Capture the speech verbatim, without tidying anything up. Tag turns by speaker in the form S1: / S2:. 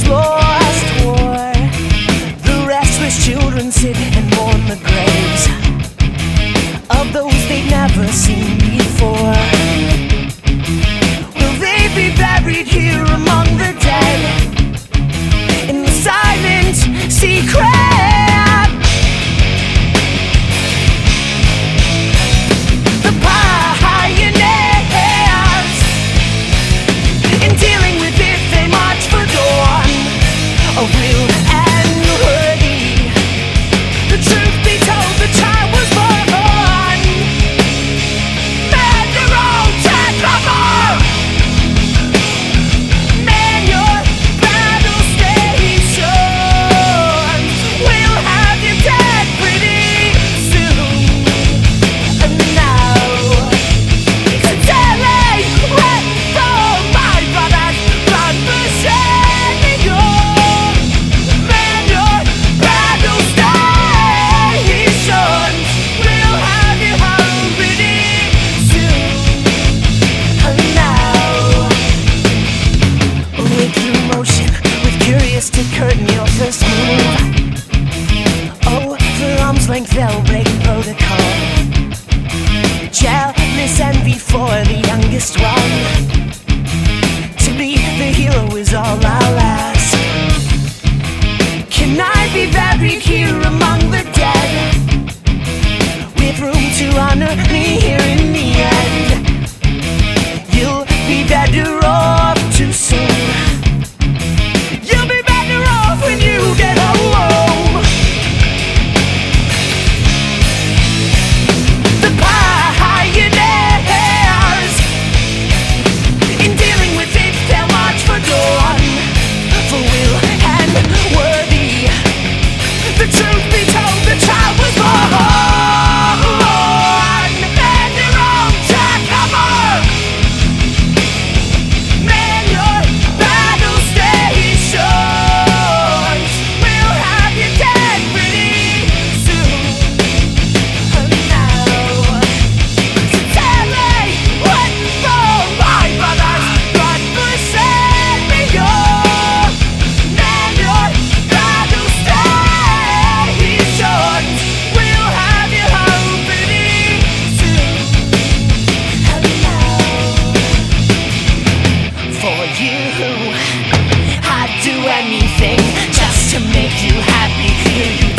S1: lost war. The restless children sit and mourn the graves of those they've never seen before. Will they be buried here among the dead, in the silent secret? The pioneers, in dealing with it, they march for dawn, of real and worthy. The truth be told, the child was born. Man your own cover. Man your battle stations. We'll have you dead pretty soon. And now, today, let go, my brothers, run for sure. Man your battle stations. We'll have you home pretty soon. And now, awake through motion, with curious to curtain your first move. Oh, for arm's length they'll break protocol. Jealous envy for the youngest one. To be the hero is all I'll ask. Can I be buried here among the dead, with room to honor me here in the end? You'll be better off too soon. You'll be better off when you get home. The pioneers, in dealing with it, they'll march for dawn, for will and worthy. The truth be told, the child was born. Man your own cover. Man your battle stations. We'll have you dead pretty soon. And now, so tell me what for my brothers, God forsake me. Man your battle stations. We'll have you home pretty soon. And now, for you, I'd do anything just to make you happy. Hear you